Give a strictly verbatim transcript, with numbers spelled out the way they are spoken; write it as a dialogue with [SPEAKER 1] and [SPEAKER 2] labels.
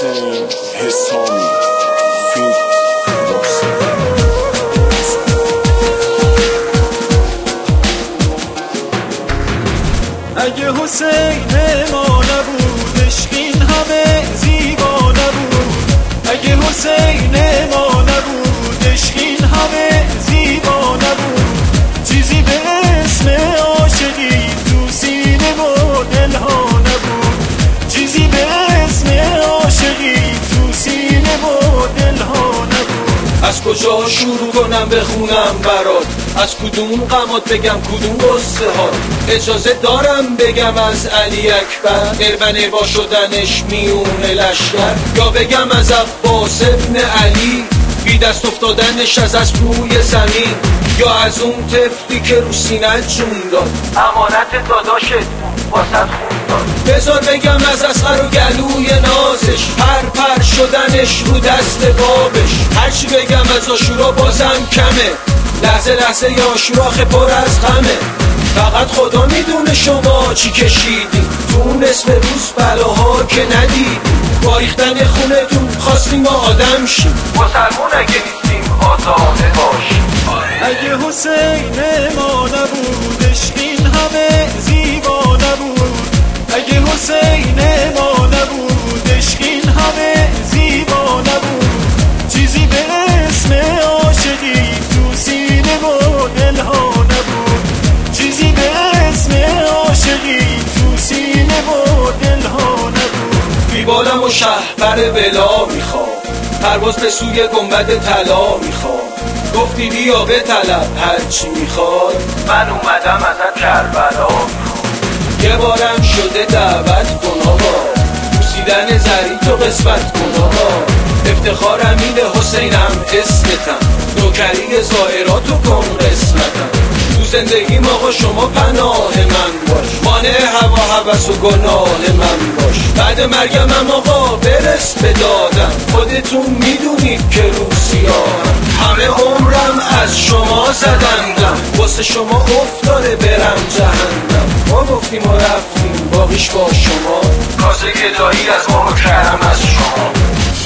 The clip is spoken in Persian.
[SPEAKER 1] حسین حسامی فیلم
[SPEAKER 2] اگه حسین ما نبود عشق این همه زیبا نبود. اگه حسین ما نبود عشق این همه زیبا نبود. چیزی به اسم عاشقی تو سینه و دلها نبود. چیزی به اسم عاشقی تو سینه و دلها نبود.
[SPEAKER 3] از کجا شروع کنم بخونم برات؟ از کدوم غمات بگم کدوم قصه ها؟ اجازه دارم بگم از علی اکبر اربن با شدنش میون لشکر، یا بگم از عباس ابن علی بی دست افتادنش از از روی زمین، یا از اون طفلی که رو سینه‌ت جون داد امانت داداشت بود واسه خون داد. بذار بگم از اصغر و گلوی نازش پر پر شدنش رو دست بابش. هرچی بگم از آشورا بازم کمه، لحظه لحظه یا آشوراخ پر از غمه. فقط خدا میدونه شما چی کشیدین تو اون نصف روز، بلاها که ندیدین. با ریختن خونتون خواستیم ما آدم شیم، مسلمون اگه نیستیم آزاده باشیم.
[SPEAKER 2] اگه حسین ما نبود عشق این همه زیبا نبود. اگه حسین ما نبود عشق این همه زیبا نبود. چیزی به اسم عاشقی تو سینه و دلها نبود. چیزی به اسم عاشقی تو سینه و دلها نبود.
[SPEAKER 3] بیبالم و شهپر بلا میخوام، پرواز به سوی گنبد طلا میخوام. گفتی بیا به طلب هرچی میخواد، من اومدم ازت کربلا میخوام. یه بارم شده دعوت کن آقا، بوسیدن زری تو قسمت کن آقا. افتخارم اینه حسینم اسمتم، نوکری زائراتو کن قسمتم. تو زندگیم آقا شما پناه من باش، مانع هوا هوس و گناه من باش. بعد مرگم هم آقا برس به دادم، خودتون میدونید که رو سیاهم. همه عمرم از شما زدندم، واسه شما افتاره برم جهنم. ما گفتیم و رفتیم باقیش با شما، کاسه گدایی از ما و کرم از شما.